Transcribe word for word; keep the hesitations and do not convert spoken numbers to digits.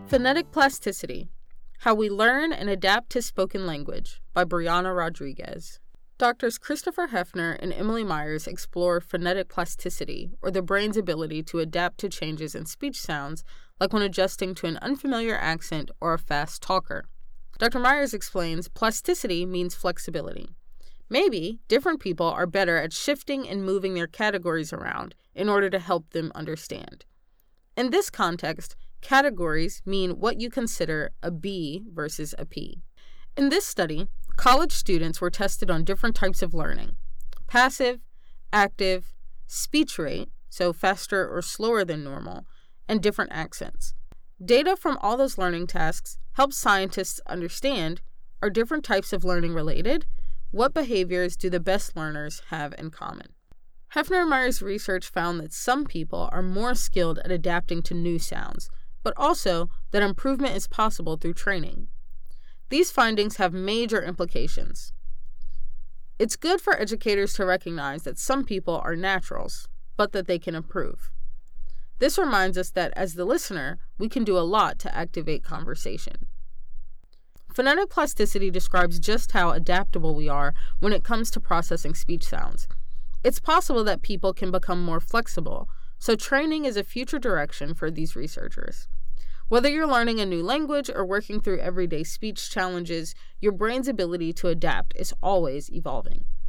Phonetic Plasticity: How We Learn and Adapt to Spoken Language by Brianna Rodriguez. Doctors Christopher Hefner and Emily Myers explore phonetic plasticity, or the brain's ability to adapt to changes in speech sounds, like when adjusting to an unfamiliar accent or a fast talker. Doctor Myers explains plasticity means flexibility. Maybe different people are better at shifting and moving their categories around in order to help them understand. In this context, categories mean what you consider a B versus a P. In this study, college students were tested on different types of learning: passive, active, speech rate, so faster or slower than normal, and different accents. Data from all those learning tasks helps scientists understand, are different types of learning related? What behaviors do the best learners have in common? Hefner and Myers' research found that some people are more skilled at adapting to new sounds, but also that improvement is possible through training. These findings have major implications. It's good for educators to recognize that some people are naturals, but that they can improve. This reminds us that as the listener, we can do a lot to activate conversation. Phonetic plasticity describes just how adaptable we are when it comes to processing speech sounds. It's possible that people can become more flexible, so training is a future direction for these researchers. Whether you're learning a new language or working through everyday speech challenges, your brain's ability to adapt is always evolving.